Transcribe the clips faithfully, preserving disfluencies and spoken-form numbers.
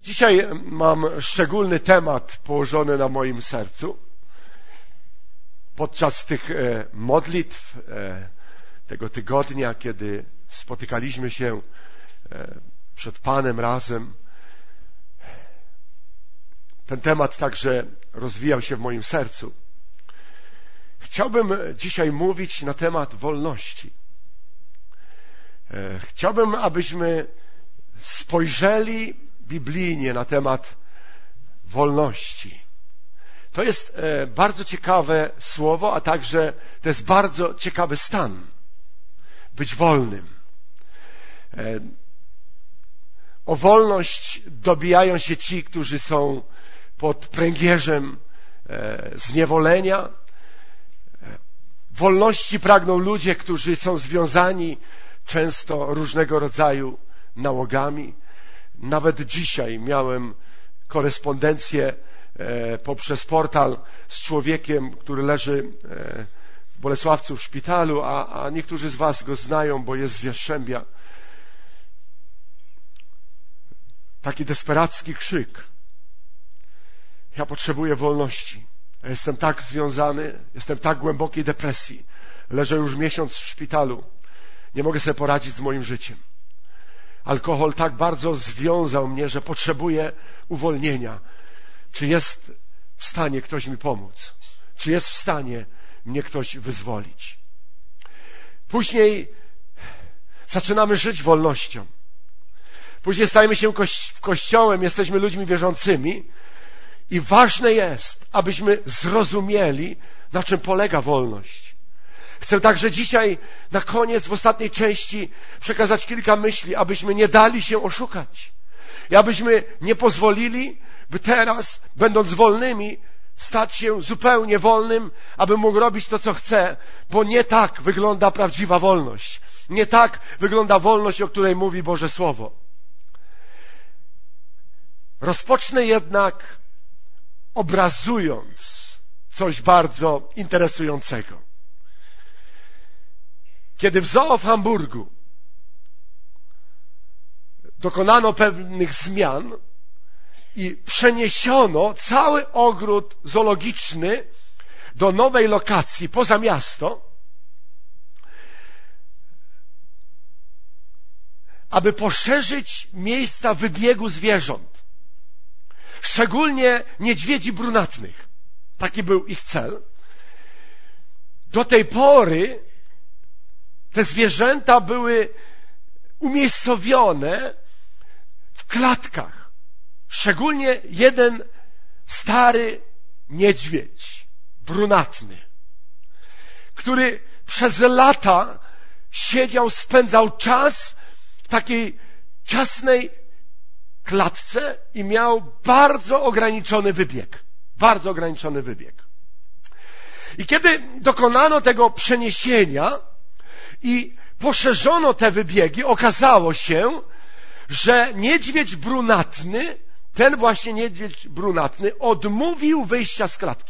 Dzisiaj mam szczególny temat położony na moim sercu. Podczas tych modlitw tego tygodnia, kiedy spotykaliśmy się przed Panem razem, ten temat także rozwijał się w moim sercu. Chciałbym dzisiaj mówić na temat wolności. Chciałbym, abyśmy spojrzeli biblijnie na temat wolności. To jest bardzo ciekawe słowo, a także to jest bardzo ciekawy stan. Być wolnym. O wolność dobijają się ci, którzy są pod pręgierzem zniewolenia. Wolności pragną ludzie, którzy są związani często różnego rodzaju nałogami. Nawet dzisiaj miałem korespondencję poprzez portal z człowiekiem, który leży w Bolesławcu w szpitalu, a, a niektórzy z was go znają, bo jest z Jastrzębia. Taki desperacki krzyk. Ja potrzebuję wolności. Ja jestem tak związany, jestem w tak głębokiej depresji. Leżę już miesiąc w szpitalu. Nie mogę sobie poradzić z moim życiem. Alkohol tak bardzo związał mnie, że potrzebuję uwolnienia. Czy jest w stanie ktoś mi pomóc? Czy jest w stanie mnie ktoś wyzwolić? Później zaczynamy żyć wolnością. Później stajemy się kości- kościołem, jesteśmy ludźmi wierzącymi i ważne jest, abyśmy zrozumieli, na czym polega wolność. Chcę także dzisiaj na koniec, w ostatniej części przekazać kilka myśli, abyśmy nie dali się oszukać i abyśmy nie pozwolili, by teraz, będąc wolnymi, stać się zupełnie wolnym, aby mógł robić to, co chce, bo nie tak wygląda prawdziwa wolność. Nie tak wygląda wolność, o której mówi Boże Słowo. Rozpocznę jednak obrazując coś bardzo interesującego. Kiedy w zoo w Hamburgu dokonano pewnych zmian i przeniesiono cały ogród zoologiczny do nowej lokacji poza miasto, aby poszerzyć miejsca wybiegu zwierząt, szczególnie niedźwiedzi brunatnych. Taki był ich cel. Do tej pory te zwierzęta były umiejscowione w klatkach. Szczególnie jeden stary niedźwiedź, brunatny, który przez lata siedział, spędzał czas w takiej ciasnej klatce i miał bardzo ograniczony wybieg. Bardzo ograniczony wybieg. I kiedy dokonano tego przeniesienia i poszerzono te wybiegi, okazało się, że niedźwiedź brunatny, ten właśnie niedźwiedź brunatny odmówił wyjścia z klatki.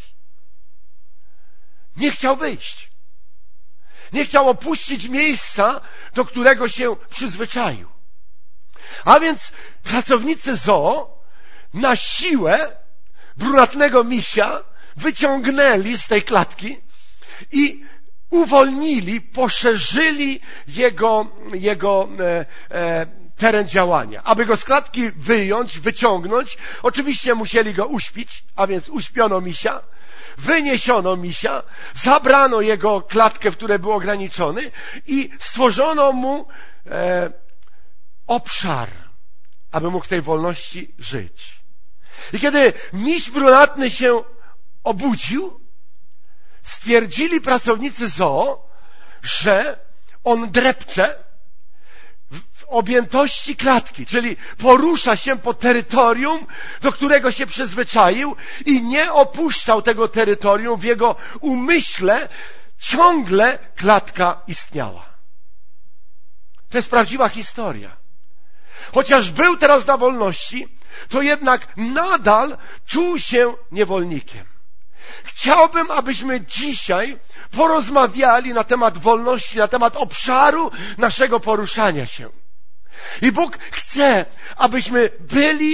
Nie chciał wyjść. Nie chciał opuścić miejsca, do którego się przyzwyczaił. A więc pracownicy zoo na siłę brunatnego misia wyciągnęli z tej klatki i uwolnili, poszerzyli jego, jego e, e, teren działania. Aby go z klatki wyjąć, wyciągnąć, oczywiście musieli go uśpić, a więc uśpiono misia, wyniesiono misia, zabrano jego klatkę, w której był ograniczony i stworzono mu e, obszar, aby mógł w tej wolności żyć. I kiedy miś brunatny się obudził, stwierdzili pracownicy zoo, że on drepcze w objętości klatki, czyli porusza się po terytorium, do którego się przyzwyczaił i nie opuszczał tego terytorium. W jego umyśle ciągle klatka istniała. To jest prawdziwa historia. Chociaż był teraz na wolności, to jednak nadal czuł się niewolnikiem. Chciałbym, abyśmy dzisiaj porozmawiali na temat wolności, na temat obszaru naszego poruszania się. I Bóg chce, abyśmy byli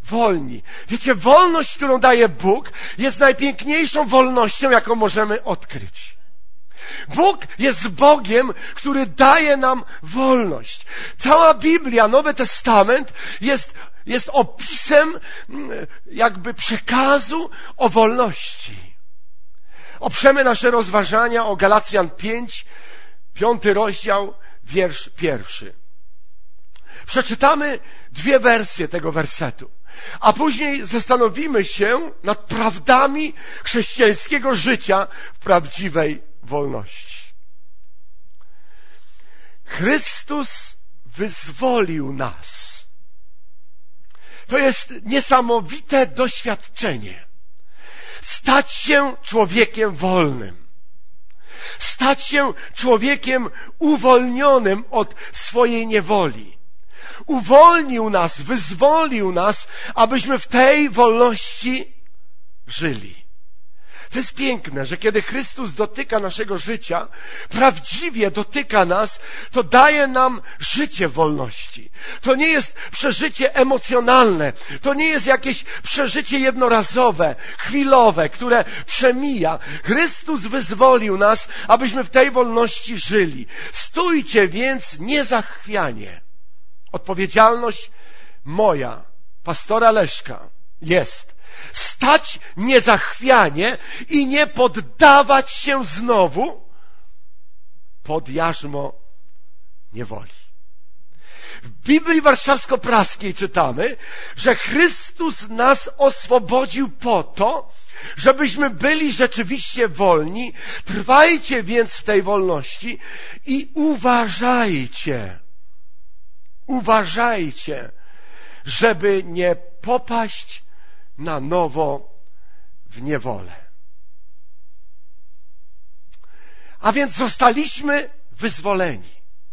wolni. Wiecie, wolność, którą daje Bóg, jest najpiękniejszą wolnością, jaką możemy odkryć. Bóg jest Bogiem, który daje nam wolność. Cała Biblia, Nowy Testament jest, jest opisem jakby przekazu o wolności. Oprzemy nasze rozważania o Galacjan pięć, piąty rozdział, wiersz pierwszy. Przeczytamy dwie wersje tego wersetu, a później zastanowimy się nad prawdami chrześcijańskiego życia w prawdziwej wolności. Chrystus wyzwolił nas. To jest niesamowite doświadczenie. Stać się człowiekiem wolnym. Stać się człowiekiem uwolnionym od swojej niewoli. Uwolnił nas, wyzwolił nas, abyśmy w tej wolności żyli. To jest piękne, że kiedy Chrystus dotyka naszego życia, prawdziwie dotyka nas, to daje nam życie wolności. To nie jest przeżycie emocjonalne, to nie jest jakieś przeżycie jednorazowe, chwilowe, które przemija. Chrystus wyzwolił nas, abyśmy w tej wolności żyli. Stójcie więc niezachwianie. Odpowiedzialność moja, pastora Leszka, jest stać niezachwianie i nie poddawać się znowu pod jarzmo niewoli. W Biblii Warszawsko-Praskiej czytamy, że Chrystus nas oswobodził po to, żebyśmy byli rzeczywiście wolni. Trwajcie więc w tej wolności i uważajcie, uważajcie, żeby nie popaść na nowo w niewolę. A więc zostaliśmy wyzwoleni.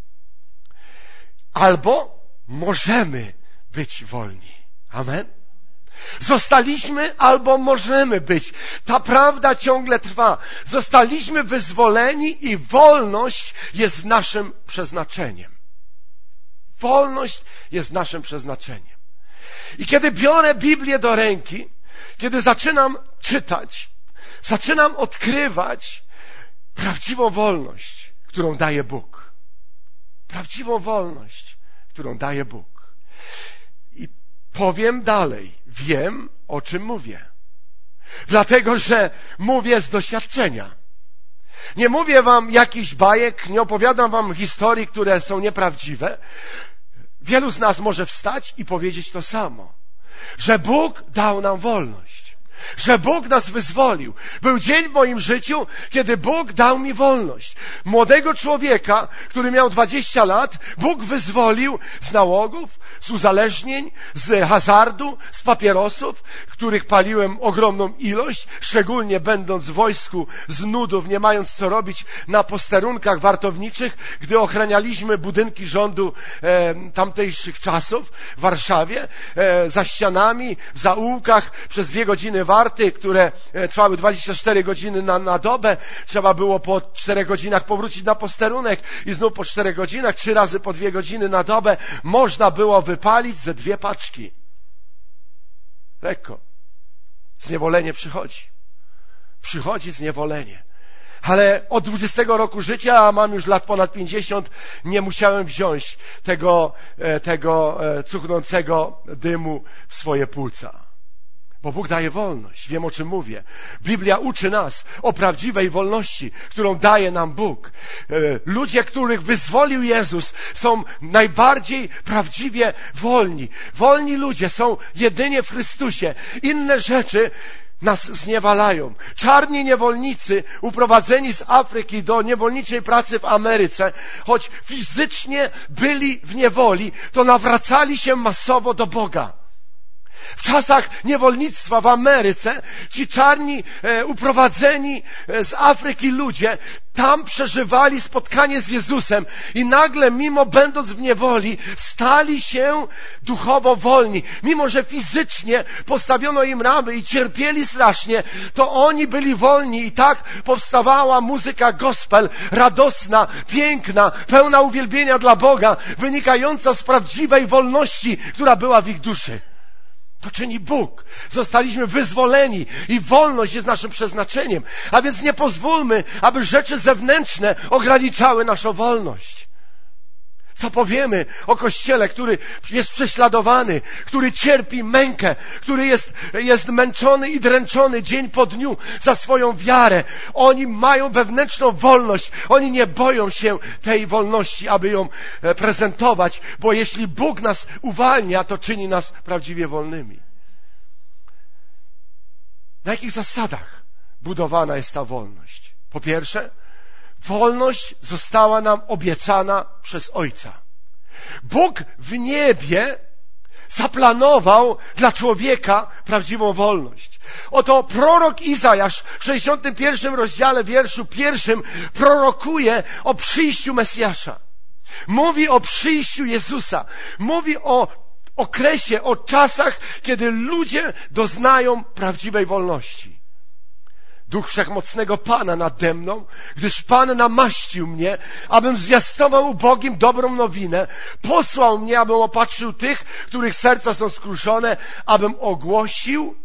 Albo możemy być wolni. Amen? Zostaliśmy albo możemy być. Ta prawda ciągle trwa. Zostaliśmy wyzwoleni i wolność jest naszym przeznaczeniem. Wolność jest naszym przeznaczeniem. I kiedy biorę Biblię do ręki, kiedy zaczynam czytać, zaczynam odkrywać prawdziwą wolność, którą daje Bóg. Prawdziwą wolność, którą daje Bóg. I powiem dalej, wiem, o czym mówię. Dlatego, że mówię z doświadczenia. Nie mówię wam jakichś bajek, nie opowiadam wam historii, które są nieprawdziwe. Wielu z nas może wstać i powiedzieć to samo, że Bóg dał nam wolność, że Bóg nas wyzwolił. Był dzień w moim życiu, kiedy Bóg dał mi wolność. Młodego człowieka, który miał dwadzieścia lat, Bóg wyzwolił z nałogów, z uzależnień, z hazardu, z papierosów, których paliłem ogromną ilość, szczególnie będąc w wojsku z nudów, nie mając co robić na posterunkach wartowniczych, gdy ochranialiśmy budynki rządu e, tamtejszych czasów w Warszawie, e, za ścianami, w zaułkach, przez dwie godziny warty, które e, trwały dwadzieścia cztery godziny na, na dobę. Trzeba było po czterech godzinach powrócić na posterunek i znów po czterech godzinach, trzy razy po dwie godziny na dobę można było wypalić ze dwie paczki. Lekko. Zniewolenie przychodzi. Przychodzi zniewolenie. Ale od dwudziestego roku życia, a mam już lat ponad pięćdziesiąt, nie musiałem wziąć tego, tego cuchnącego dymu w swoje płuca. Bo Bóg daje wolność. Wiem, o czym mówię. Biblia uczy nas o prawdziwej wolności, którą daje nam Bóg. Ludzie, których wyzwolił Jezus, są najbardziej prawdziwie wolni. Wolni ludzie są jedynie w Chrystusie. Inne rzeczy nas zniewalają. Czarni niewolnicy uprowadzeni z Afryki do niewolniczej pracy w Ameryce, choć fizycznie byli w niewoli, to nawracali się masowo do Boga. W czasach niewolnictwa w Ameryce ci czarni e, uprowadzeni z Afryki ludzie tam przeżywali spotkanie z Jezusem i nagle, mimo będąc w niewoli, stali się duchowo wolni. Mimo że fizycznie postawiono im ramy i cierpieli strasznie, to oni byli wolni i tak powstawała muzyka gospel, radosna, piękna, pełna uwielbienia dla Boga, wynikająca z prawdziwej wolności, która była w ich duszy. To czyni Bóg. Zostaliśmy wyzwoleni i wolność jest naszym przeznaczeniem. A więc nie pozwólmy, aby rzeczy zewnętrzne ograniczały naszą wolność. Co powiemy o Kościele, który jest prześladowany, który cierpi mękę, który jest, jest męczony i dręczony dzień po dniu za swoją wiarę. Oni mają wewnętrzną wolność. Oni nie boją się tej wolności, aby ją prezentować, bo jeśli Bóg nas uwalnia, to czyni nas prawdziwie wolnymi. Na jakich zasadach budowana jest ta wolność? Po pierwsze, wolność została nam obiecana przez Ojca. Bóg w niebie zaplanował dla człowieka prawdziwą wolność. Oto prorok Izajasz w sześćdziesiątym pierwszym rozdziale, wierszu pierwszym prorokuje o przyjściu Mesjasza. Mówi o przyjściu Jezusa. Mówi o okresie, o czasach, kiedy ludzie doznają prawdziwej wolności. Duch Wszechmocnego Pana nade mną, gdyż Pan namaścił mnie, abym zwiastował ubogim dobrą nowinę. Posłał mnie, abym opatrzył tych, których serca są skruszone, abym ogłosił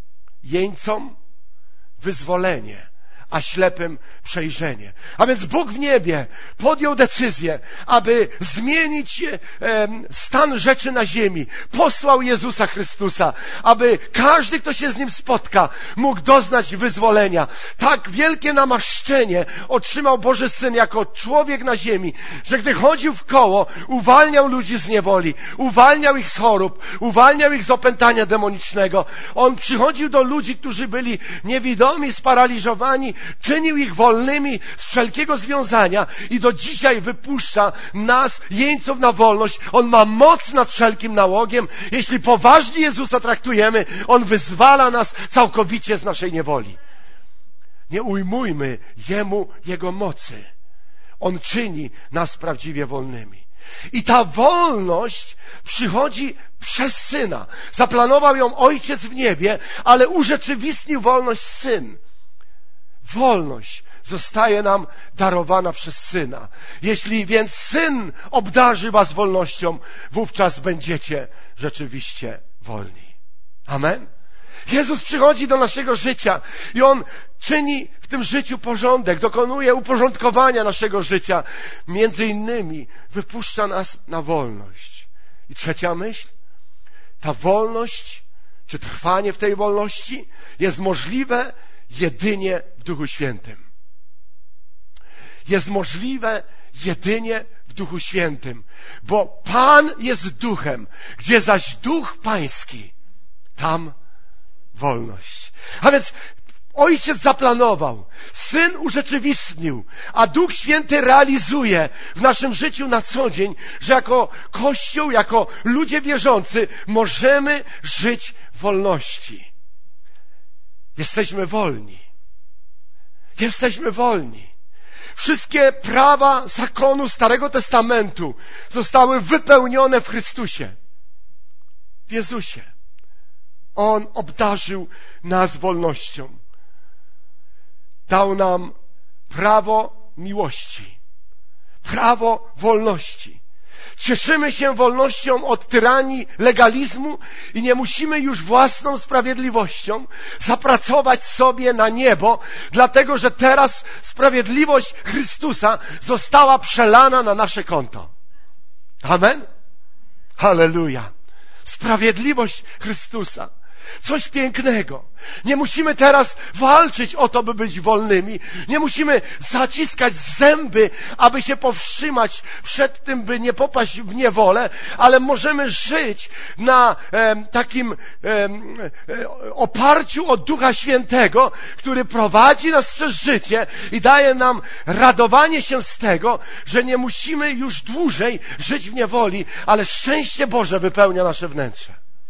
jeńcom wyzwolenie, a ślepym przejrzenie. A więc Bóg w niebie podjął decyzję, aby zmienić e, stan rzeczy na ziemi. Posłał Jezusa Chrystusa, aby każdy, kto się z Nim spotka, mógł doznać wyzwolenia. Tak wielkie namaszczenie otrzymał Boży Syn jako człowiek na ziemi, że gdy chodził w koło, uwalniał ludzi z niewoli, uwalniał ich z chorób, uwalniał ich z opętania demonicznego. On przychodził do ludzi, którzy byli niewidomi, sparaliżowani, czynił ich wolnymi z wszelkiego związania i do dzisiaj wypuszcza nas, jeńców, na wolność. On ma moc nad wszelkim nałogiem. Jeśli poważnie Jezusa traktujemy, On wyzwala nas całkowicie z naszej niewoli. Nie ujmujmy Jemu Jego mocy. On czyni nas prawdziwie wolnymi. I ta wolność przychodzi przez Syna. Zaplanował ją Ojciec w niebie, ale urzeczywistnił wolność Syn. Wolność zostaje nam darowana przez Syna. Jeśli więc Syn obdarzy was wolnością, wówczas będziecie rzeczywiście wolni. Amen? Jezus przychodzi do naszego życia i On czyni w tym życiu porządek, dokonuje uporządkowania naszego życia. Między innymi wypuszcza nas na wolność. I trzecia myśl, ta wolność, czy trwanie w tej wolności jest możliwe jedynie w Duchu Świętym. Jest możliwe jedynie w Duchu Świętym, bo Pan jest Duchem, gdzie zaś Duch Pański, tam wolność. A więc Ojciec zaplanował, Syn urzeczywistnił, a Duch Święty realizuje w naszym życiu na co dzień, że jako Kościół, jako ludzie wierzący możemy żyć w wolności. Jesteśmy wolni. Jesteśmy wolni. Wszystkie prawa zakonu Starego Testamentu zostały wypełnione w Chrystusie, w Jezusie. On obdarzył nas wolnością. Dał nam prawo miłości, prawo wolności. Cieszymy się wolnością od tyranii legalizmu i nie musimy już własną sprawiedliwością zapracować sobie na niebo, dlatego że teraz sprawiedliwość Chrystusa została przelana na nasze konto. Amen? Halleluja. Sprawiedliwość Chrystusa. Coś pięknego. Nie musimy teraz walczyć o to, by być wolnymi. Nie musimy zaciskać zęby, aby się powstrzymać przed tym, by nie popaść w niewolę, ale możemy żyć na e, takim e, e, oparciu o Ducha Świętego, który prowadzi nas przez życie i daje nam radowanie się z tego, że nie musimy już dłużej żyć w niewoli, ale szczęście Boże wypełnia nasze wnętrze.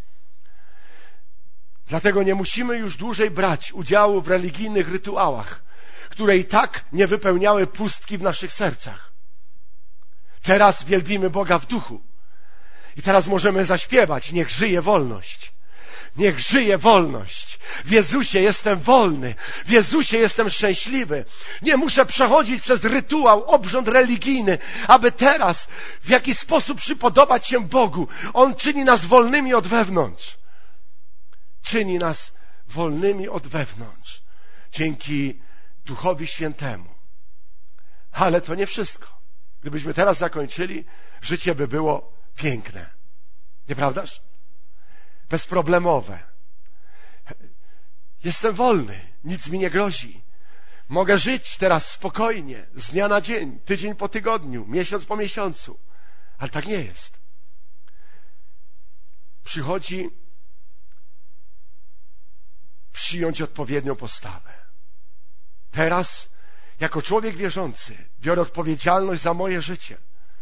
Dlatego nie musimy już dłużej brać udziału w religijnych rytuałach, które i tak nie wypełniały pustki w naszych sercach. Teraz wielbimy Boga w duchu. I teraz możemy zaśpiewać: niech żyje wolność. Niech żyje wolność. W Jezusie jestem wolny. W Jezusie jestem szczęśliwy. Nie muszę przechodzić przez rytuał, obrząd religijny, aby teraz w jakiś sposób przypodobać się Bogu. On czyni nas wolnymi od wewnątrz. czyni nas wolnymi od wewnątrz, dzięki Duchowi Świętemu. Ale to nie wszystko. Gdybyśmy teraz zakończyli, życie by było piękne. Nieprawdaż? Bezproblemowe. Jestem wolny, nic mi nie grozi. Mogę żyć teraz spokojnie, z dnia na dzień, tydzień po tygodniu, miesiąc po miesiącu. Ale tak nie jest. Przychodzi przyjąć odpowiednią postawę. Teraz, jako człowiek wierzący, biorę odpowiedzialność za moje życie.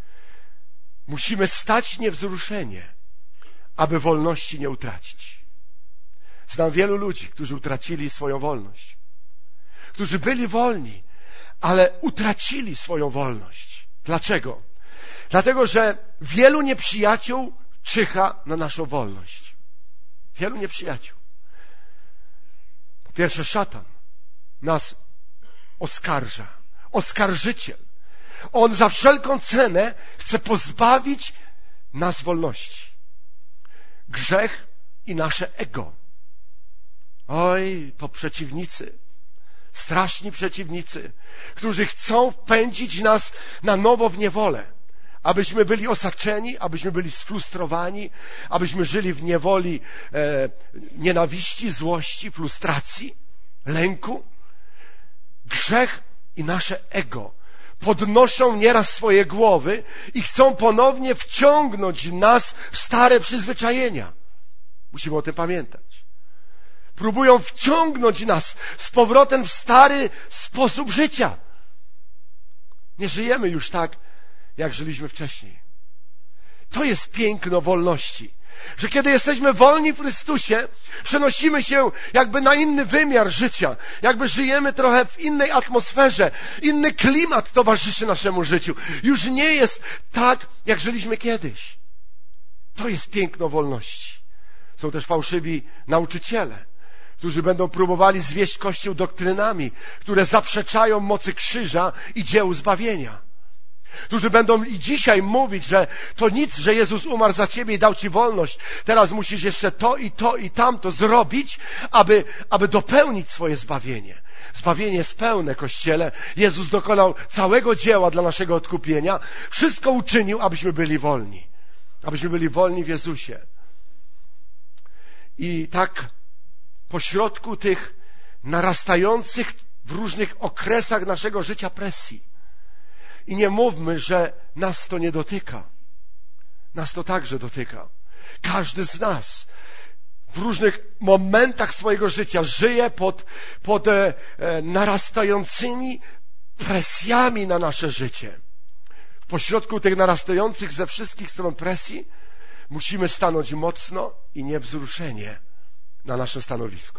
Musimy stać niewzruszenie, aby wolności nie utracić. Znam wielu ludzi, którzy utracili swoją wolność. Którzy byli wolni, ale utracili swoją wolność. Dlaczego? Dlatego, że wielu nieprzyjaciół czyha na naszą wolność. Wielu nieprzyjaciół. Po pierwsze, szatan nas oskarża. Oskarżyciel. On za wszelką cenę chce pozbawić nas wolności. Grzech i nasze ego. Oj, to przeciwnicy. Straszni przeciwnicy, którzy chcą wpędzić nas na nowo w niewolę. Abyśmy byli osaczeni, abyśmy byli sfrustrowani, abyśmy żyli w niewoli e, nienawiści, złości, frustracji, lęku. Grzech i nasze ego podnoszą nieraz swoje głowy i chcą ponownie wciągnąć nas w stare przyzwyczajenia. Musimy o tym pamiętać. Próbują wciągnąć nas z powrotem w stary sposób życia. Nie żyjemy już tak, jak żyliśmy wcześniej. To jest piękno wolności. Że kiedy jesteśmy wolni w Chrystusie, przenosimy się jakby na inny wymiar życia. Jakby żyjemy trochę w innej atmosferze. Inny klimat towarzyszy naszemu życiu. Już nie jest tak, jak żyliśmy kiedyś. To jest piękno wolności. Są też fałszywi nauczyciele, którzy będą próbowali zwieść Kościół doktrynami, które zaprzeczają mocy krzyża i dziełu zbawienia. Którzy będą i dzisiaj mówić, że to nic, że Jezus umarł za ciebie i dał ci wolność. Teraz musisz jeszcze to i to i tamto zrobić, aby, aby dopełnić swoje zbawienie. Zbawienie jest pełne, Kościele. Jezus dokonał całego dzieła dla naszego odkupienia. Wszystko uczynił, abyśmy byli wolni. Abyśmy byli wolni w Jezusie. I tak pośrodku tych narastających w różnych okresach naszego życia presji. I nie mówmy, że nas to nie dotyka. Nas to także dotyka. Każdy z nas w różnych momentach swojego życia żyje pod, pod e, narastającymi presjami na nasze życie. W pośrodku tych narastających ze wszystkich stron presji musimy stanąć mocno i niewzruszenie na naszym stanowisku.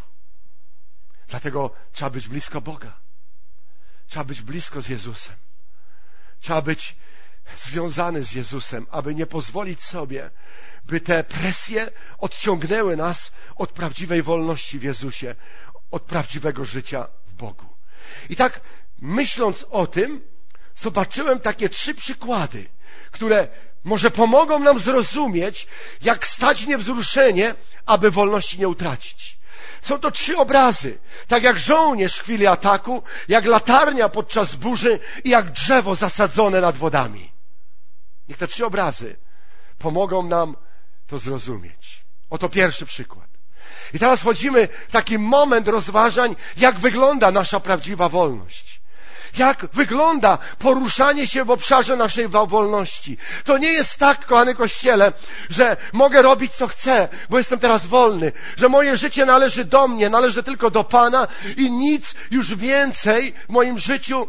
Dlatego trzeba być blisko Boga. Trzeba być blisko z Jezusem. Trzeba być związany z Jezusem, aby nie pozwolić sobie, by te presje odciągnęły nas od prawdziwej wolności w Jezusie, od prawdziwego życia w Bogu. I tak myśląc o tym, zobaczyłem takie trzy przykłady, które może pomogą nam zrozumieć, jak stać niewzruszenie, aby wolności nie utracić. Są to trzy obrazy, tak jak żołnierz w chwili ataku, jak latarnia podczas burzy i jak drzewo zasadzone nad wodami. Niech te trzy obrazy pomogą nam to zrozumieć. Oto pierwszy przykład. I teraz wchodzimy w taki moment rozważań, jak wygląda nasza prawdziwa wolność. Jak wygląda poruszanie się w obszarze naszej wolności. To nie jest tak, kochany Kościele, że mogę robić co chcę, bo jestem teraz wolny, że moje życie należy do mnie, należy tylko do Pana i nic już więcej w moim życiu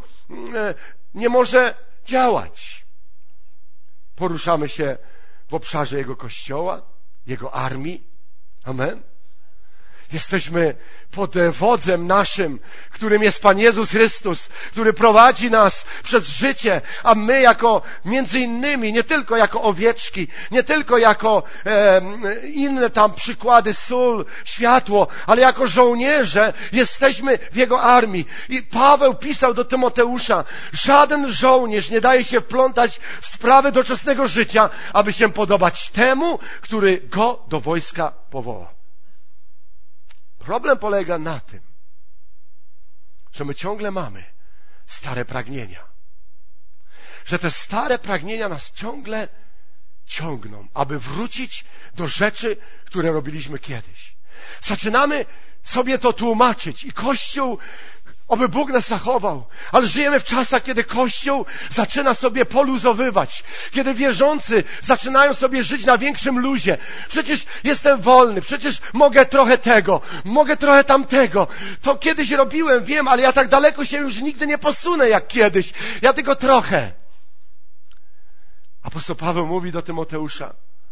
nie może działać. Poruszamy się w obszarze Jego Kościoła, Jego armii. Amen. Jesteśmy pod wodzem naszym, którym jest Pan Jezus Chrystus, który prowadzi nas przez życie, a my jako między innymi, nie tylko jako owieczki, nie tylko jako e, inne tam przykłady, sól, światło, ale jako żołnierze jesteśmy w Jego armii. I Paweł pisał do Tymoteusza, żaden żołnierz nie daje się wplątać w sprawy doczesnego życia, aby się podobać temu, który go do wojska powołał. Problem polega na tym, że my ciągle mamy stare pragnienia. Że te stare pragnienia nas ciągle ciągną, aby wrócić do rzeczy, które robiliśmy kiedyś. Zaczynamy sobie to tłumaczyć i Kościół, oby Bóg nas zachował, ale żyjemy w czasach, kiedy Kościół zaczyna sobie poluzowywać, kiedy wierzący zaczynają sobie żyć na większym luzie. Przecież jestem wolny, przecież mogę trochę tego, mogę trochę tamtego. To kiedyś robiłem, wiem, ale ja tak daleko się już nigdy nie posunę jak kiedyś. Ja tylko trochę. Apostoł Paweł mówi do Tymoteusza: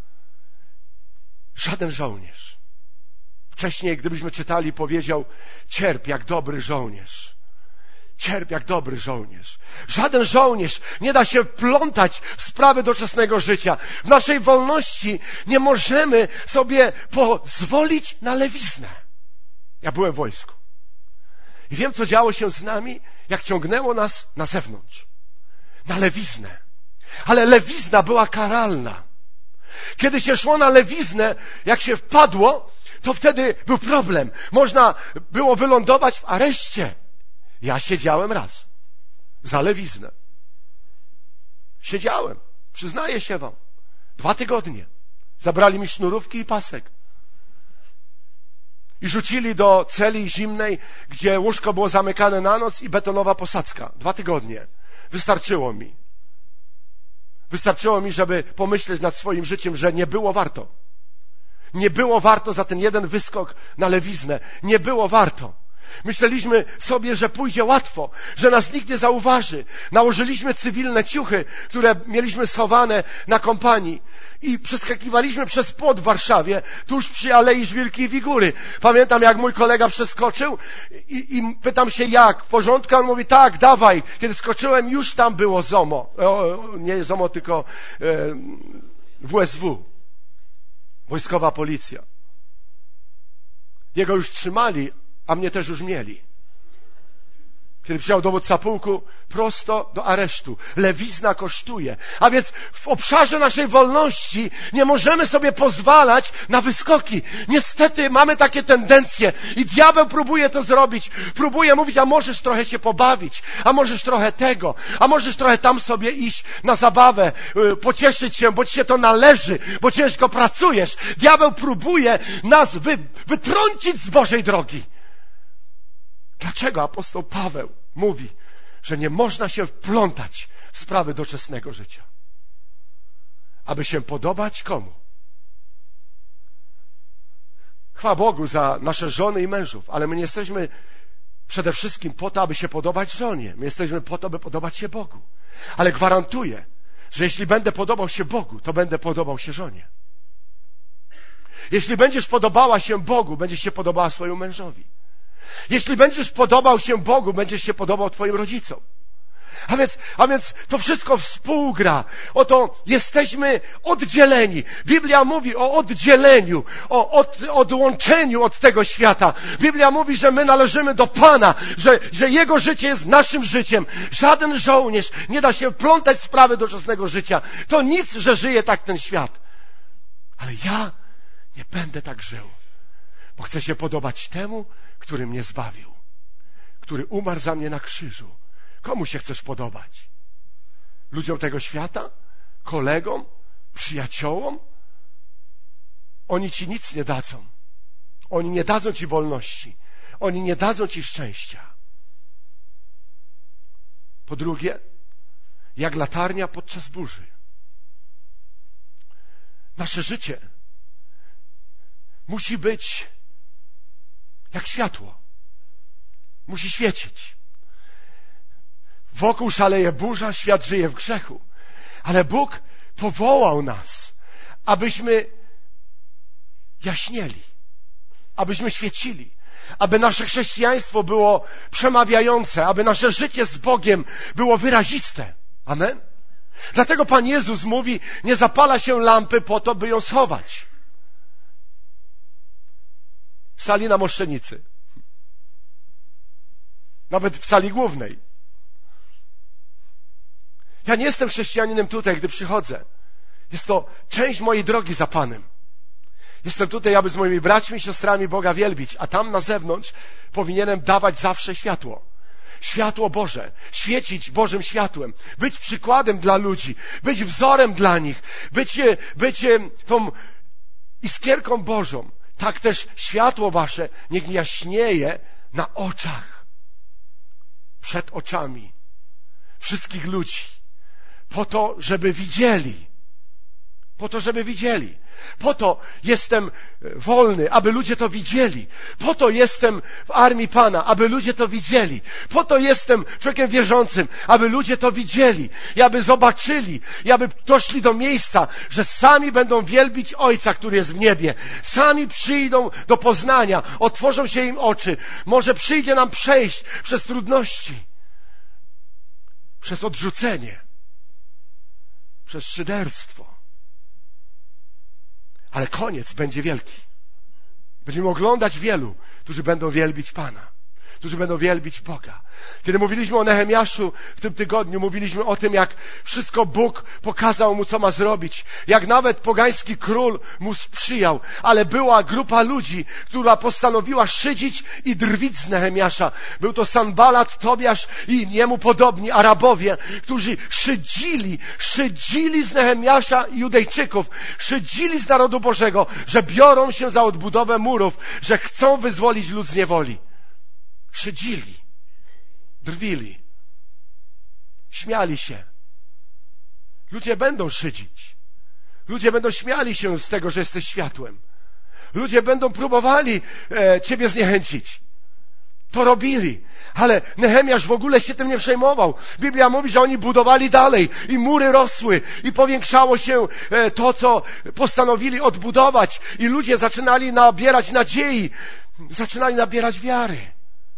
żaden żołnierz. Wcześniej, gdybyśmy czytali, powiedział: cierp jak dobry żołnierz. Cierp jak dobry żołnierz. Żaden żołnierz nie da się wplątać w sprawy doczesnego życia. W naszej wolności nie możemy sobie pozwolić na lewiznę. Ja byłem w wojsku i wiem, co działo się z nami, jak ciągnęło nas na zewnątrz. Na lewiznę. Ale lewizna była karalna. Kiedy się szło na lewiznę, jak się wpadło, to wtedy był problem. Można było wylądować w areszcie. Ja siedziałem raz za lewiznę. Siedziałem, przyznaję się wam. Dwa tygodnie. Zabrali mi sznurówki i pasek. I rzucili do celi zimnej, gdzie łóżko było zamykane na noc i betonowa posadzka. Dwa tygodnie. Wystarczyło mi. Wystarczyło mi, żeby pomyśleć nad swoim życiem, że nie było warto. Nie było warto za ten jeden wyskok na lewiznę. Nie było warto. Myśleliśmy sobie, że pójdzie łatwo, że nas nikt nie zauważy. Nałożyliśmy cywilne ciuchy, które mieliśmy schowane na kompanii i przeskakiwaliśmy przez płot w Warszawie, tuż przy Alei Żwirki i Wigury. Pamiętam, jak mój kolega przeskoczył i, i pytam się, jak? W porządku? On mówi, tak, dawaj. Kiedy skoczyłem, już tam było ZOMO. O, nie ZOMO, tylko e, W S W. Wojskowa policja. Jego już trzymali, a mnie też już mieli. Kiedy przyjechał dowódca pułku, prosto do aresztu. Lewizna kosztuje. A więc w obszarze naszej wolności nie możemy sobie pozwalać na wyskoki. Niestety mamy takie tendencje i diabeł próbuje to zrobić. Próbuje mówić, a możesz trochę się pobawić, a możesz trochę tego, a możesz trochę tam sobie iść na zabawę, pocieszyć się, bo ci się to należy, bo ciężko pracujesz. Diabeł próbuje nas wy, wytrącić z Bożej drogi. Dlaczego apostoł Paweł mówi, że nie można się wplątać w sprawy doczesnego życia? Aby się podobać komu? Chwała Bogu za nasze żony i mężów, ale my nie jesteśmy przede wszystkim po to, aby się podobać żonie. My jesteśmy po to, by podobać się Bogu. Ale gwarantuję, że jeśli będę podobał się Bogu, to będę podobał się żonie. Jeśli będziesz podobała się Bogu, będziesz się podobała swojemu mężowi. Jeśli będziesz podobał się Bogu, będziesz się podobał twoim rodzicom. A więc, a więc to wszystko współgra. Oto jesteśmy oddzieleni. Biblia mówi o oddzieleniu, o od, odłączeniu od tego świata. Biblia mówi, że my należymy do Pana, że, że Jego życie jest naszym życiem. Żaden żołnierz nie da się wplątać w sprawy doczesnego życia. To nic, że żyje tak ten świat. Ale ja nie będę tak żył, bo chcę się podobać temu, który mnie zbawił, który umarł za mnie na krzyżu. Komu się chcesz podobać? Ludziom tego świata? Kolegom? Przyjaciołom? Oni ci nic nie dadzą. Oni nie dadzą ci wolności. Oni nie dadzą ci szczęścia. Po drugie, jak latarnia podczas burzy. Nasze życie musi być jak światło. Musi świecić. Wokół szaleje burza, świat żyje w grzechu. Ale Bóg powołał nas, abyśmy jaśnieli, abyśmy świecili, aby nasze chrześcijaństwo było przemawiające, aby nasze życie z Bogiem było wyraziste. Amen? Dlatego Pan Jezus mówi, nie zapala się lampy po to, by ją schować. W sali na Moszczenicy. Nawet w sali głównej. Ja nie jestem chrześcijaninem tutaj, gdy przychodzę. Jest to część mojej drogi za Panem. Jestem tutaj, aby z moimi braćmi i siostrami Boga wielbić, a tam na zewnątrz powinienem dawać zawsze światło. Światło Boże, świecić Bożym światłem, być przykładem dla ludzi, być wzorem dla nich, być, być tą iskierką Bożą. Tak też światło wasze niech jaśnieje na oczach, przed oczami wszystkich ludzi, po to, żeby widzieli, po to, żeby widzieli. Po to jestem wolny, aby ludzie to widzieli. Po to jestem w armii Pana, aby ludzie to widzieli. Po to jestem człowiekiem wierzącym, aby ludzie to widzieli i aby zobaczyli, i aby doszli do miejsca, że sami będą wielbić Ojca, który jest w niebie. Sami przyjdą do poznania, otworzą się im oczy. Może przyjdzie nam przejść przez trudności, przez odrzucenie, przez szyderstwo. Ale koniec będzie wielki. Będziemy oglądać wielu, którzy będą wielbić Pana, którzy będą wielbić Boga. Kiedy mówiliśmy o Nehemiaszu w tym tygodniu, mówiliśmy o tym, jak wszystko Bóg pokazał mu, co ma zrobić. Jak nawet pogański król mu sprzyjał, ale była grupa ludzi, która postanowiła szydzić i drwić z Nehemiasza. Był to Sanbalat, Tobiasz i jemu podobni Arabowie, którzy szydzili, szydzili z Nehemiasza i Judejczyków, szydzili z narodu Bożego, że biorą się za odbudowę murów, że chcą wyzwolić lud z niewoli. Szydzili, drwili, śmiali się. Ludzie będą szydzić. Ludzie będą śmiali się z tego, że jesteś światłem. Ludzie będą próbowali e, ciebie zniechęcić. To robili. Ale Nehemiasz w ogóle się tym nie przejmował. Biblia mówi, że oni budowali dalej i mury rosły i powiększało się e, to, co postanowili odbudować i ludzie zaczynali nabierać nadziei, zaczynali nabierać wiary.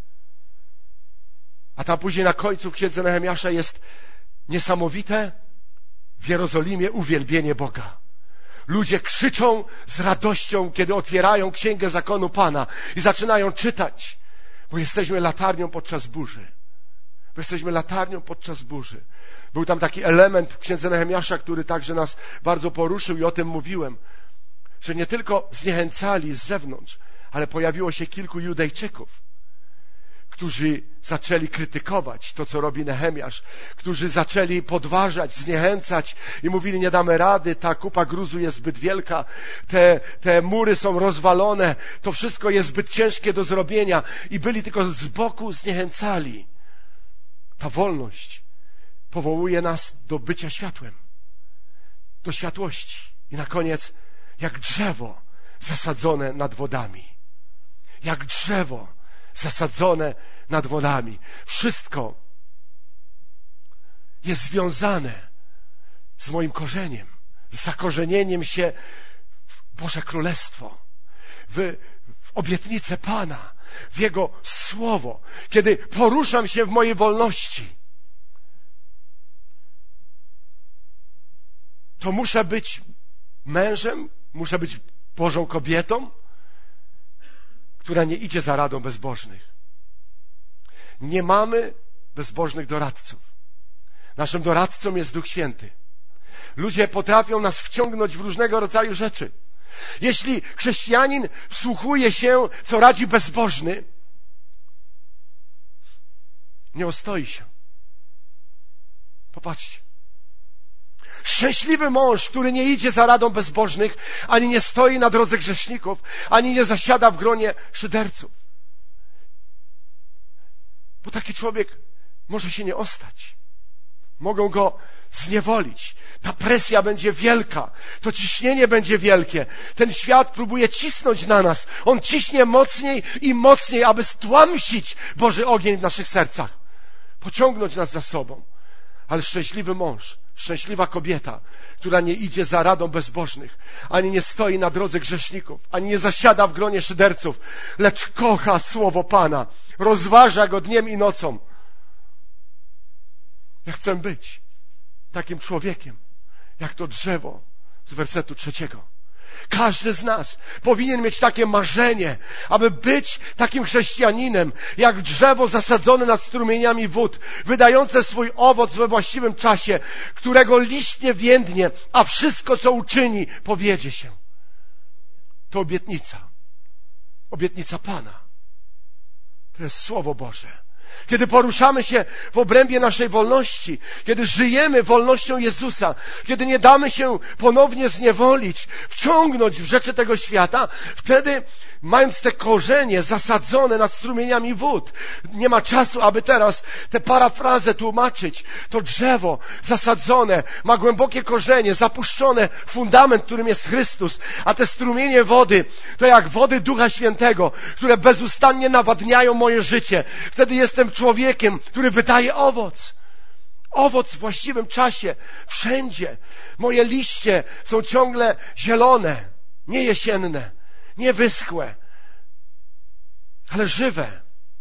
A tam później na końcu w księdze Nehemiasza jest niesamowite w Jerozolimie uwielbienie Boga. Ludzie krzyczą z radością, kiedy otwierają księgę zakonu Pana i zaczynają czytać, bo jesteśmy latarnią podczas burzy. Bo jesteśmy latarnią podczas burzy. Był tam taki element w księdze Nehemiasza, który także nas bardzo poruszył i o tym mówiłem, że nie tylko zniechęcali z zewnątrz, ale pojawiło się kilku Judejczyków, którzy zaczęli krytykować to, co robi Nehemiasz, którzy zaczęli podważać, zniechęcać i mówili, nie damy rady, ta kupa gruzu jest zbyt wielka, te, te mury są rozwalone, to wszystko jest zbyt ciężkie do zrobienia i byli tylko z boku zniechęcali. Ta wolność powołuje nas do bycia światłem, do światłości i na koniec jak drzewo zasadzone nad wodami, jak drzewo zasadzone nad wodami. Wszystko jest związane z moim korzeniem, z zakorzenieniem się w Boże Królestwo, w, w obietnicę Pana, w Jego Słowo. Kiedy poruszam się w mojej wolności, to muszę być mężem, muszę być Bożą kobietą, która nie idzie za radą bezbożnych. Nie mamy bezbożnych doradców. Naszym doradcą jest Duch Święty. Ludzie potrafią nas wciągnąć w różnego rodzaju rzeczy. Jeśli chrześcijanin wsłuchuje się, co radzi bezbożny, nie ostoi się. Popatrzcie. Szczęśliwy mąż, który nie idzie za radą bezbożnych, ani nie stoi na drodze grzeszników, ani nie zasiada w gronie szyderców. Bo taki człowiek może się nie ostać. Mogą go zniewolić. Ta presja będzie wielka. To ciśnienie będzie wielkie. Ten świat próbuje cisnąć na nas. On ciśnie mocniej i mocniej, aby stłamsić Boży ogień w naszych sercach. Pociągnąć nas za sobą. Ale szczęśliwy mąż, szczęśliwa kobieta, która nie idzie za radą bezbożnych, ani nie stoi na drodze grzeszników, ani nie zasiada w gronie szyderców, lecz kocha Słowo Pana, rozważa go dniem i nocą. Ja chcę być takim człowiekiem, jak to drzewo z wersetu trzeciego. Każdy z nas powinien mieć takie marzenie, aby być takim chrześcijaninem, jak drzewo zasadzone nad strumieniami wód, wydające swój owoc we właściwym czasie, którego liść nie więdnie, a wszystko, co uczyni, powiedzie się. to obietnica. Obietnica Pana. To jest Słowo Boże. Kiedy poruszamy się w obrębie naszej wolności, kiedy żyjemy wolnością Jezusa, kiedy nie damy się ponownie zniewolić, wciągnąć w rzeczy tego świata, wtedy, mając te korzenie zasadzone nad strumieniami wód, nie ma czasu, aby teraz tę parafrazę tłumaczyć. To drzewo zasadzone ma głębokie korzenie, zapuszczone fundament, którym jest Chrystus, a te strumienie wody to jak wody Ducha Świętego, które bezustannie nawadniają moje życie. Wtedy jestem człowiekiem, który wydaje owoc. Owoc w właściwym czasie, wszędzie. Moje liście są ciągle zielone, nie jesienne, nie wyschłe, ale żywe.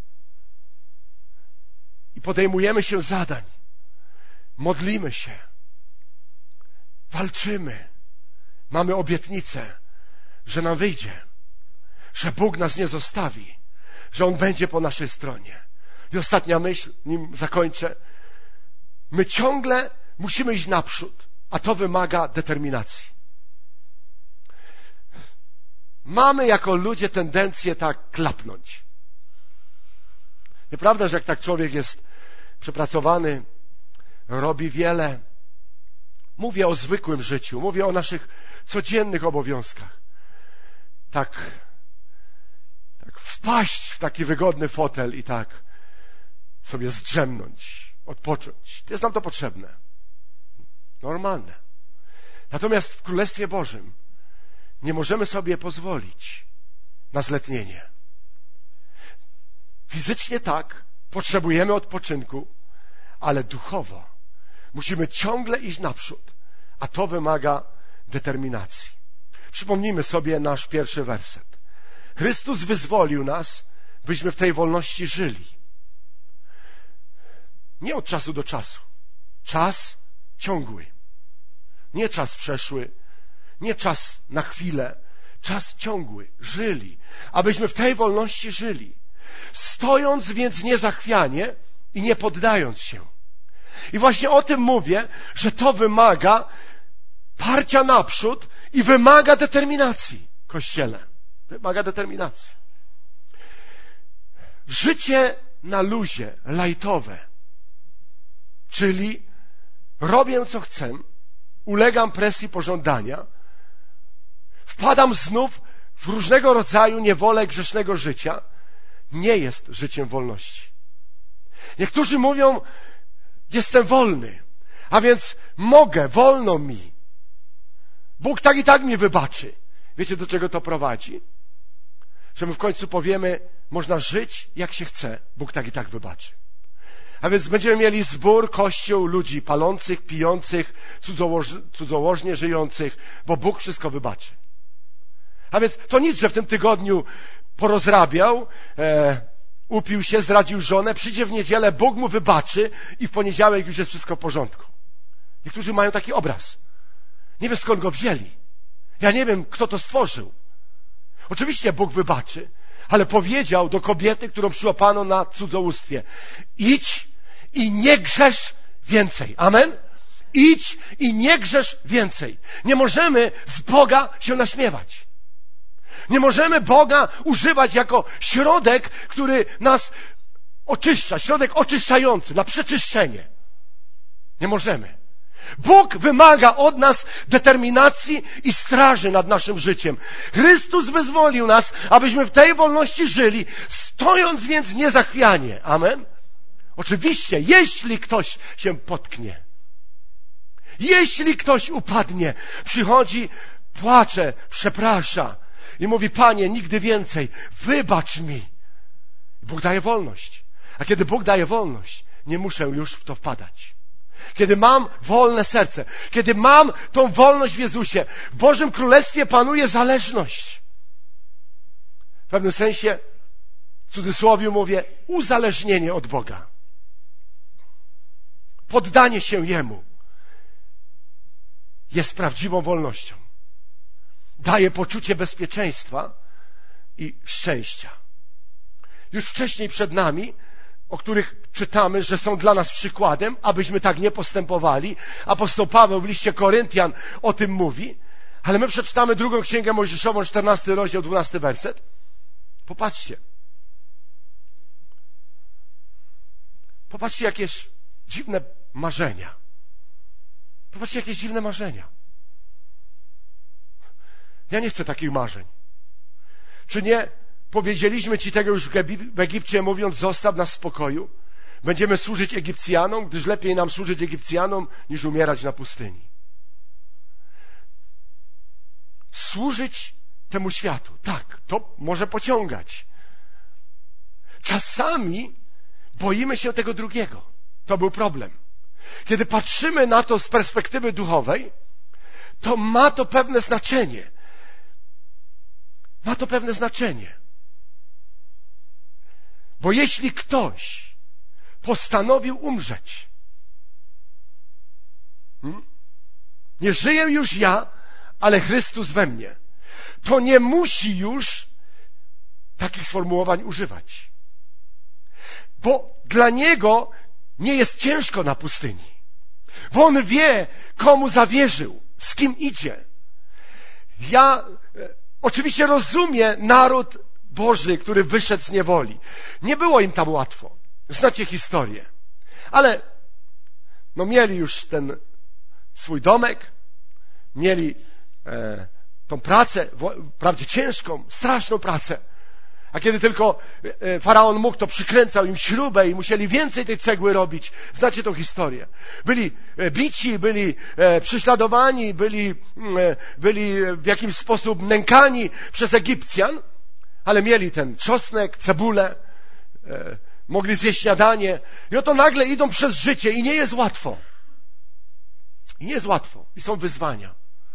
I podejmujemy się zadań. Modlimy się. Walczymy. Mamy obietnicę, że nam wyjdzie, że Bóg nas nie zostawi, że On będzie po naszej stronie. I ostatnia myśl, nim zakończę. My ciągle musimy iść naprzód, a to wymaga determinacji. Mamy jako ludzie tendencję tak klapnąć. Nieprawda, że jak tak człowiek jest przepracowany, robi wiele. Mówię o zwykłym życiu, mówię o naszych codziennych obowiązkach. Tak, tak wpaść w taki wygodny fotel i tak sobie zdrzemnąć, odpocząć. Jest nam to potrzebne. Normalne. Natomiast w Królestwie Bożym nie możemy sobie pozwolić na zletnienie. Fizycznie tak, potrzebujemy odpoczynku, ale duchowo musimy ciągle iść naprzód, a to wymaga determinacji. Przypomnijmy sobie nasz pierwszy werset. Chrystus wyzwolił nas, byśmy w tej wolności żyli. Nie od czasu do czasu. Czas ciągły. Nie czas przeszły, nie czas na chwilę, czas ciągły. Żyli, abyśmy w tej wolności żyli. Stojąc więc niezachwianie i nie poddając się. I właśnie o tym mówię, że to wymaga parcia naprzód i wymaga determinacji, Kościele. Wymaga determinacji. Życie na luzie, lajtowe, czyli robię co chcę, ulegam presji pożądania, wpadam znów w różnego rodzaju niewolę grzesznego życia, nie jest życiem wolności. Niektórzy mówią, jestem wolny, a więc mogę, wolno mi. Bóg tak i tak mi wybaczy. Wiecie, do czego to prowadzi? Że my w końcu powiemy, można żyć jak się chce, Bóg tak i tak wybaczy. A więc będziemy mieli zbór, kościół, ludzi palących, pijących, cudzołoż- cudzołożnie żyjących, bo Bóg wszystko wybaczy. A więc to nic, że w tym tygodniu porozrabiał, e, upił się, zdradził żonę, przyjdzie w niedzielę, Bóg mu wybaczy i w poniedziałek już jest wszystko w porządku. Niektórzy mają taki obraz. Nie wiem, skąd go wzięli. Ja nie wiem, kto to stworzył. Oczywiście Bóg wybaczy, ale powiedział do kobiety, którą przyłapano na cudzołóstwie: idź i nie grzesz więcej. Amen? Idź i nie grzesz więcej. Nie możemy z Boga się naśmiewać. Nie możemy Boga używać jako środek, który nas oczyszcza, środek oczyszczający, na przeczyszczenie. Nie możemy. Bóg wymaga od nas determinacji i straży nad naszym życiem. Chrystus wyzwolił nas, abyśmy w tej wolności żyli, stojąc więc niezachwianie. Amen? Oczywiście, jeśli ktoś się potknie, jeśli ktoś upadnie, przychodzi, płacze, przeprasza i mówi: Panie, nigdy więcej, wybacz mi. Bóg daje wolność. A kiedy Bóg daje wolność, nie muszę już w to wpadać. Kiedy mam wolne serce, kiedy mam tą wolność w Jezusie, w Bożym Królestwie panuje zależność. W pewnym sensie, w cudzysłowie mówię, uzależnienie od Boga. Poddanie się Jemu jest prawdziwą wolnością. Daje poczucie bezpieczeństwa i szczęścia. Już wcześniej przed nami, o których czytamy, że są dla nas przykładem, abyśmy tak nie postępowali. Apostoł Paweł w liście Koryntian o tym mówi, Ale my przeczytamy drugą księgę Mojżeszową, czternasty rozdział, dwunasty werset. Popatrzcie. Popatrzcie, jakieś dziwne marzenia. Popatrzcie, jakieś dziwne marzenia. Ja nie chcę takich marzeń. Czy nie powiedzieliśmy Ci tego już w Egipcie, mówiąc, zostaw nas w spokoju? Będziemy służyć Egipcjanom, gdyż lepiej nam służyć Egipcjanom, niż umierać na pustyni. Służyć temu światu. Tak, to może pociągać. Czasami boimy się tego drugiego. To był problem. Kiedy patrzymy na to z perspektywy duchowej, to ma to pewne znaczenie. Ma to pewne znaczenie. Bo jeśli ktoś postanowił umrzeć, hmm? nie żyję już ja, ale Chrystus we mnie, to nie musi już takich sformułowań używać. Bo dla niego nie jest ciężko na pustyni. Bo on wie, komu zawierzył, z kim idzie. Ja e, oczywiście rozumiem naród Boży, który wyszedł z niewoli. Nie było im tam łatwo. Znacie historię. Ale no mieli już ten swój domek, mieli e, tą pracę, wprawdzie ciężką, straszną pracę. A kiedy tylko Faraon mógł, to przykręcał im śrubę i musieli więcej tej cegły robić. Znacie tą historię. Byli bici, byli prześladowani, byli, byli w jakiś sposób nękani przez Egipcjan, ale mieli ten czosnek, cebulę, mogli zjeść śniadanie. I oto nagle idą przez życie i nie jest łatwo. I nie jest łatwo. I są wyzwania.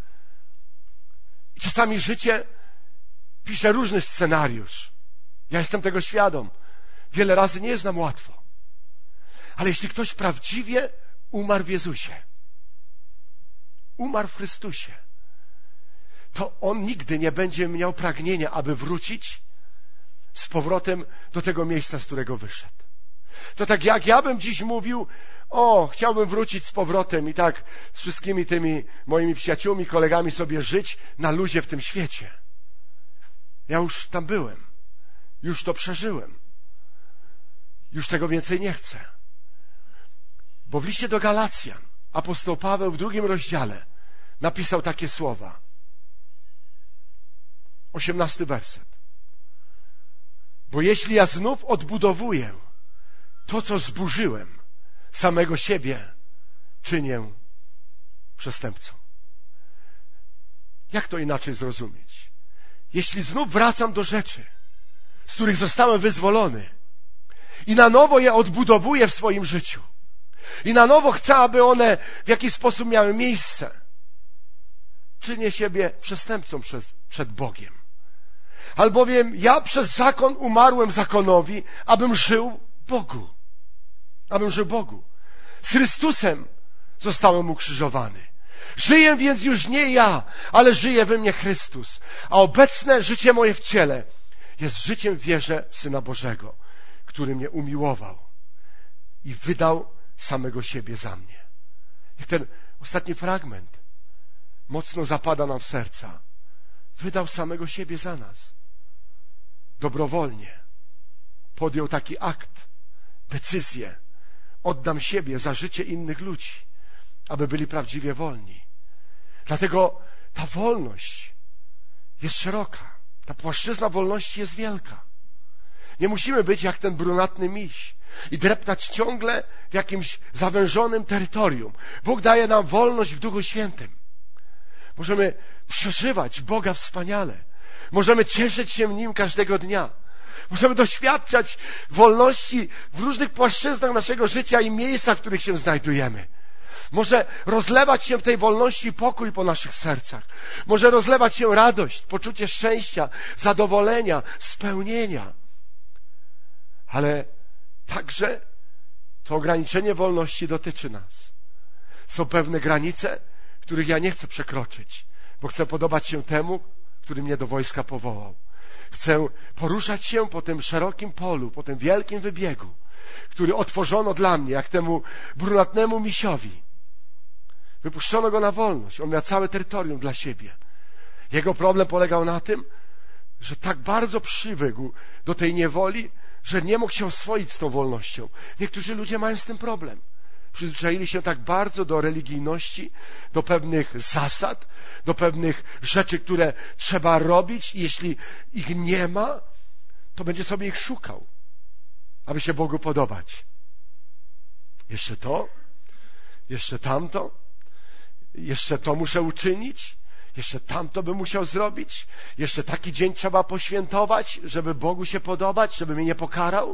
I czasami życie pisze różny scenariusz. Ja jestem tego świadom. Wiele razy nie jest nam łatwo. Ale jeśli ktoś prawdziwie umarł w Jezusie, umarł w Chrystusie, to on nigdy nie będzie miał pragnienia, aby wrócić z powrotem do tego miejsca, z którego wyszedł. To tak jak ja bym dziś mówił, o, chciałbym wrócić z powrotem i tak z wszystkimi tymi moimi przyjaciółmi, kolegami sobie żyć na luzie w tym świecie. Ja już tam byłem. Już to przeżyłem. Już tego więcej nie chcę. Bo w liście do Galacjan apostoł Paweł w drugim rozdziale napisał takie słowa. Osiemnasty werset. Bo jeśli ja znów odbudowuję to, co zburzyłem, samego siebie czynię przestępcą. Jak to inaczej zrozumieć? Jeśli znów wracam do rzeczy, z których zostałem wyzwolony i na nowo je odbudowuję w swoim życiu i na nowo chcę, aby one w jakiś sposób miały miejsce, czynię siebie przestępcą przed, przed Bogiem. Albowiem ja przez zakon umarłem zakonowi, abym żył Bogu. Abym żył Bogu. Z Chrystusem zostałem ukrzyżowany. Żyję więc już nie ja, ale żyje we mnie Chrystus. A obecne życie moje w ciele jest życiem w wierze w Syna Bożego, który mnie umiłował i wydał samego siebie za mnie. Niech ten ostatni fragment mocno zapada nam w serca. Wydał samego siebie za nas. Dobrowolnie podjął taki akt, decyzję. Oddam siebie za życie innych ludzi, aby byli prawdziwie wolni. Dlatego ta wolność jest szeroka. Ta płaszczyzna wolności jest wielka. Nie musimy być jak ten brunatny miś i dreptać ciągle w jakimś zawężonym terytorium. Bóg daje nam wolność w Duchu Świętym. Możemy przeżywać Boga wspaniale. Możemy cieszyć się Nim każdego dnia. Możemy doświadczać wolności w różnych płaszczyznach naszego życia i miejscach, w których się znajdujemy. Może rozlewać się w tej wolności pokój po naszych sercach. Może rozlewać się radość, poczucie szczęścia, zadowolenia, spełnienia. Ale także to ograniczenie wolności dotyczy nas. Są pewne granice, których ja nie chcę przekroczyć, bo chcę podobać się temu, który mnie do wojska powołał. Chcę poruszać się po tym szerokim polu, po tym wielkim wybiegu, który otworzono dla mnie, jak temu brunatnemu misiowi. Wypuszczono go na wolność. On miał całe terytorium dla siebie. Jego problem polegał na tym, że tak bardzo przywykł do tej niewoli, że nie mógł się oswoić z tą wolnością. Niektórzy ludzie mają z tym problem. Przyzwyczaili się tak bardzo do religijności, do pewnych zasad, do pewnych rzeczy, które trzeba robić i jeśli ich nie ma, to będzie sobie ich szukał, aby się Bogu podobać. Jeszcze to, jeszcze tamto, jeszcze to muszę uczynić, jeszcze tamto bym musiał zrobić, jeszcze taki dzień trzeba poświętować, żeby Bogu się podobać, żeby mnie nie pokarał.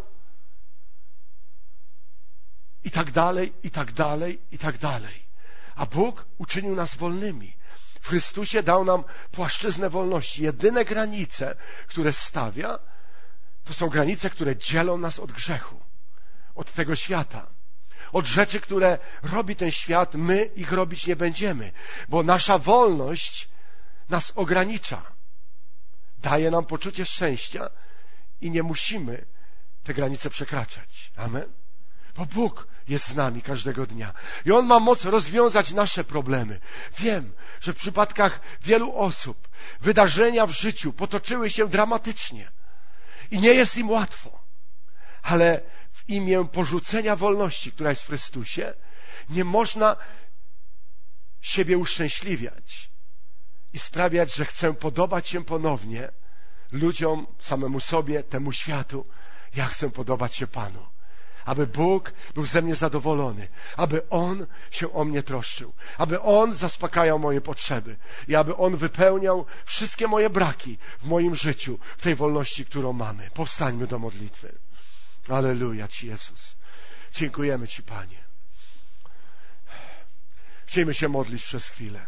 I tak dalej, i tak dalej, i tak dalej. A Bóg uczynił nas wolnymi. W Chrystusie dał nam płaszczyznę wolności. Jedyne granice, które stawia, to są granice, które dzielą nas od grzechu, od tego świata. Od rzeczy, które robi ten świat, my ich robić nie będziemy, bo nasza wolność nas ogranicza. Daje nam poczucie szczęścia i nie musimy te granice przekraczać. Amen? Bo Bóg jest z nami każdego dnia. I On ma moc rozwiązać nasze problemy. Wiem, że w przypadkach wielu osób wydarzenia w życiu potoczyły się dramatycznie i nie jest im łatwo. Ale w imię porzucenia wolności, która jest w Chrystusie, nie można siebie uszczęśliwiać i sprawiać, że chcę podobać się ponownie ludziom, samemu sobie, temu światu. Ja chcę podobać się Panu. Aby Bóg był ze mnie zadowolony, aby On się o mnie troszczył, aby On zaspokajał moje potrzeby i aby On wypełniał wszystkie moje braki w moim życiu, w tej wolności, którą mamy. Powstańmy do modlitwy. Alleluja Ci, Jezus. Dziękujemy Ci, Panie. Chcielibyśmy się modlić przez chwilę.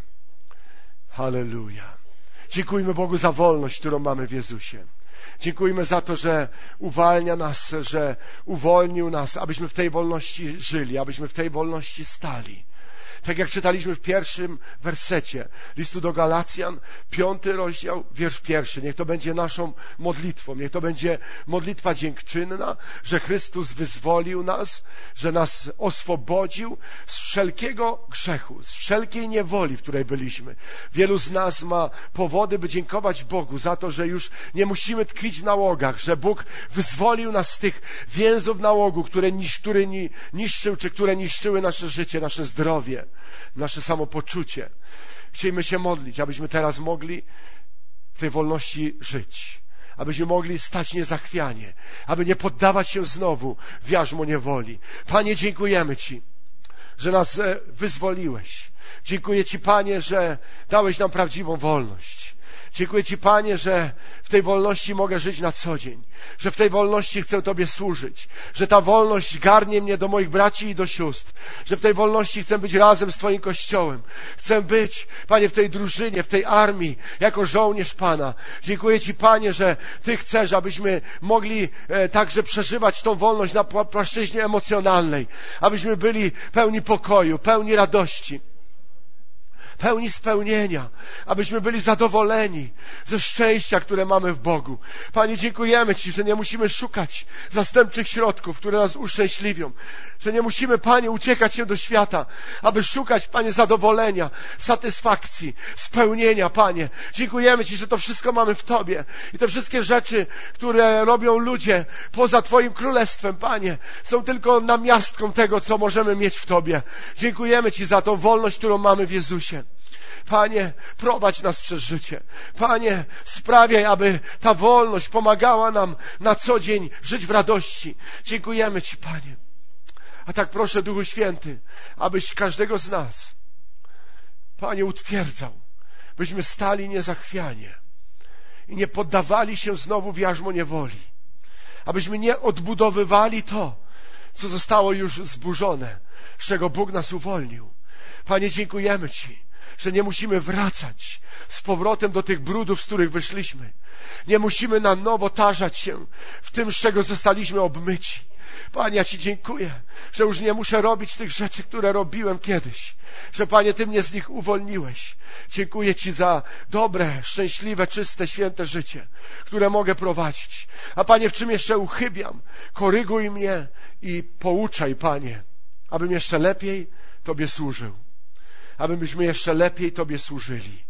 Halleluja. Dziękujmy Bogu za wolność, którą mamy w Jezusie. Dziękujmy za to, że uwalnia nas, że uwolnił nas, abyśmy w tej wolności żyli, abyśmy w tej wolności stali. Tak jak czytaliśmy w pierwszym wersecie listu do Galacjan, piąty rozdział, wiersz pierwszy. Niech to będzie naszą modlitwą, niech to będzie modlitwa dziękczynna, że Chrystus wyzwolił nas, że nas oswobodził z wszelkiego grzechu, z wszelkiej niewoli, w której byliśmy. Wielu z nas ma powody, by dziękować Bogu za to, że już nie musimy tkwić w nałogach, że Bóg wyzwolił nas z tych więzów nałogu, które, który niszczył, czy które niszczyły nasze życie, nasze zdrowie, nasze samopoczucie. Chcielibyśmy się modlić, abyśmy teraz mogli w tej wolności żyć, abyśmy mogli stać niezachwianie, aby nie poddawać się znowu w jarzmo niewoli. Panie, dziękujemy Ci, że nas wyzwoliłeś. Dziękuję Ci, Panie, że dałeś nam prawdziwą wolność. Dziękuję Ci, Panie, że w tej wolności mogę żyć na co dzień, że w tej wolności chcę Tobie służyć, że ta wolność garnie mnie do moich braci i do sióstr, że w tej wolności chcę być razem z Twoim Kościołem. Chcę być, Panie, w tej drużynie, w tej armii, jako żołnierz Pana. Dziękuję Ci, Panie, że Ty chcesz, abyśmy mogli e, także przeżywać tą wolność na płaszczyźnie emocjonalnej, abyśmy byli pełni pokoju, pełni radości, pełni spełnienia, abyśmy byli zadowoleni ze szczęścia, które mamy w Bogu. Panie, dziękujemy Ci, że nie musimy szukać zastępczych środków, które nas uszczęśliwią, że nie musimy, Panie, uciekać się do świata, aby szukać, Panie, zadowolenia, satysfakcji, spełnienia, Panie. Dziękujemy Ci, że to wszystko mamy w Tobie i te wszystkie rzeczy, które robią ludzie poza Twoim królestwem, Panie, są tylko namiastką tego, co możemy mieć w Tobie. Dziękujemy Ci za tą wolność, którą mamy w Jezusie. Panie, prowadź nas przez życie. Panie, sprawiaj, aby ta wolność pomagała nam na co dzień żyć w radości. Dziękujemy Ci, Panie. A tak proszę, Duchu Święty, abyś każdego z nas, Panie, utwierdzał, byśmy stali niezachwianie i nie poddawali się znowu w jarzmo niewoli. Abyśmy nie odbudowywali to, co zostało już zburzone, z czego Bóg nas uwolnił. Panie, dziękujemy Ci, że nie musimy wracać z powrotem do tych brudów, z których wyszliśmy. Nie musimy na nowo tarzać się w tym, z czego zostaliśmy obmyci. Panie, ja Ci dziękuję, że już nie muszę robić tych rzeczy, które robiłem kiedyś. Że, Panie, Ty mnie z nich uwolniłeś. Dziękuję Ci za dobre, szczęśliwe, czyste, święte życie, które mogę prowadzić. A, Panie, w czym jeszcze uchybiam? Koryguj mnie i pouczaj, Panie, abym jeszcze lepiej Tobie służył. Abyśmy jeszcze lepiej Tobie służyli.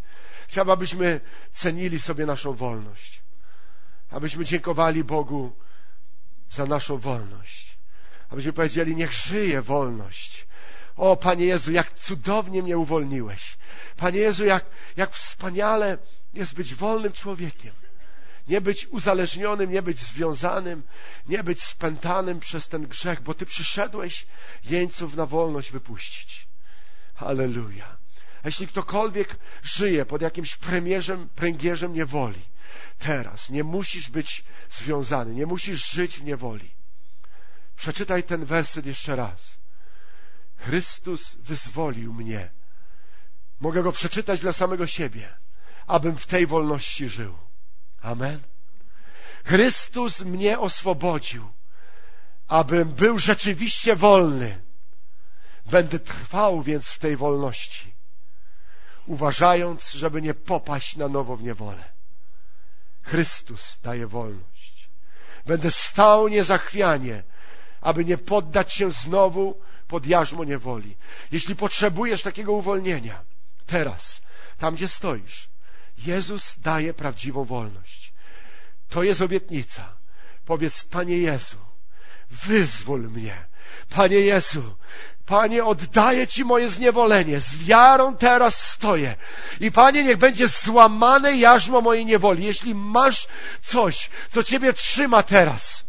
Chciałbym, abyśmy cenili sobie naszą wolność. Abyśmy dziękowali Bogu za naszą wolność. Abyśmy powiedzieli, niech żyje wolność. O, Panie Jezu, jak cudownie mnie uwolniłeś. Panie Jezu, jak, jak wspaniale jest być wolnym człowiekiem. Nie być uzależnionym, nie być związanym, nie być spętanym przez ten grzech, bo Ty przyszedłeś jeńców na wolność wypuścić. Halleluja. A jeśli ktokolwiek żyje pod jakimś premierzem, pręgierzem niewoli, teraz nie musisz być związany, nie musisz żyć w niewoli. Przeczytaj ten werset jeszcze raz. Chrystus wyzwolił mnie. Mogę go przeczytać dla samego siebie, abym w tej wolności żył. Amen. Chrystus mnie oswobodził, abym był rzeczywiście wolny. Będę trwał więc w tej wolności, uważając, żeby nie popaść na nowo w niewolę. Chrystus daje wolność. Będę stał niezachwianie, aby nie poddać się znowu pod jarzmo niewoli. Jeśli potrzebujesz takiego uwolnienia, teraz, tam gdzie stoisz, Jezus daje prawdziwą wolność. To jest obietnica. Powiedz, Panie Jezu, wyzwól mnie. Panie Jezu, Panie, oddaję Ci moje zniewolenie. Z wiarą teraz stoję. I Panie, niech będzie złamane jarzmo mojej niewoli. Jeśli masz coś, co Ciebie trzyma teraz,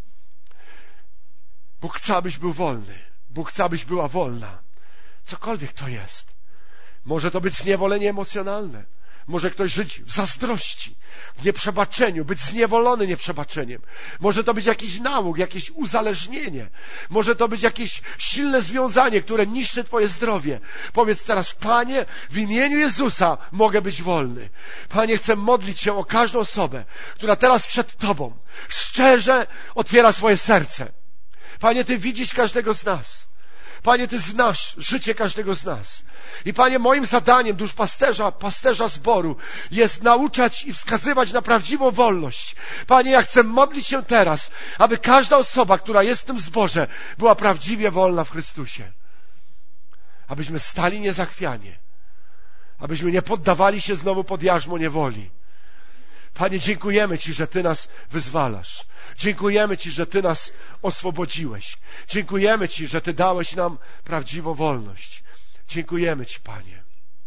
Bóg chce, abyś był wolny. Bóg chce, abyś była wolna. Cokolwiek to jest. Może to być zniewolenie emocjonalne. Może ktoś żyć w zazdrości, w nieprzebaczeniu, być zniewolony nieprzebaczeniem. Może to być jakiś nałóg, jakieś uzależnienie. Może to być jakieś silne związanie, które niszczy Twoje zdrowie. Powiedz teraz, Panie, w imieniu Jezusa mogę być wolny. Panie, chcę modlić się o każdą osobę, która teraz przed Tobą szczerze otwiera swoje serce. Panie, Ty widzisz każdego z nas. Panie, Ty znasz życie każdego z nas. I Panie, moim zadaniem duszpasterza, pasterza zboru jest nauczać i wskazywać na prawdziwą wolność. Panie, ja chcę modlić się teraz, aby każda osoba, która jest w tym zborze, była prawdziwie wolna w Chrystusie. Abyśmy stali niezachwianie. Abyśmy nie poddawali się znowu pod jarzmo niewoli. Panie, dziękujemy Ci, że Ty nas wyzwalasz. Dziękujemy Ci, że Ty nas oswobodziłeś. Dziękujemy Ci, że Ty dałeś nam prawdziwą wolność. Dziękujemy Ci, Panie.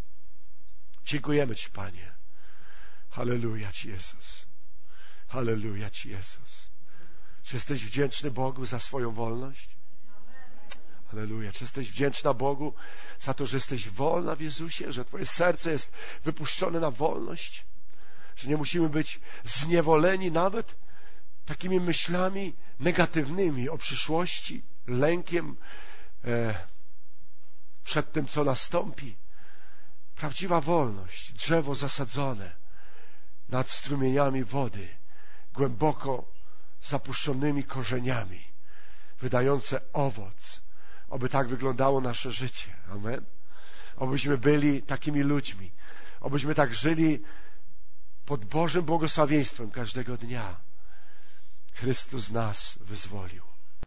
Dziękujemy Ci, Panie. Halleluja Ci, Jezus. Halleluja Ci, Jezus. Czy jesteś wdzięczny Bogu za swoją wolność? Halleluja. Czy jesteś wdzięczna Bogu za to, że jesteś wolna w Jezusie, że Twoje serce jest wypuszczone na wolność? Że nie musimy być zniewoleni nawet takimi myślami negatywnymi o przyszłości, lękiem e, przed tym, co nastąpi. Prawdziwa wolność, drzewo zasadzone nad strumieniami wody, głęboko zapuszczonymi korzeniami, wydające owoc. Oby tak wyglądało nasze życie. Amen. Obyśmy byli takimi ludźmi. Obyśmy tak żyli pod Bożym błogosławieństwem każdego dnia. Chrystus nas wyzwolił.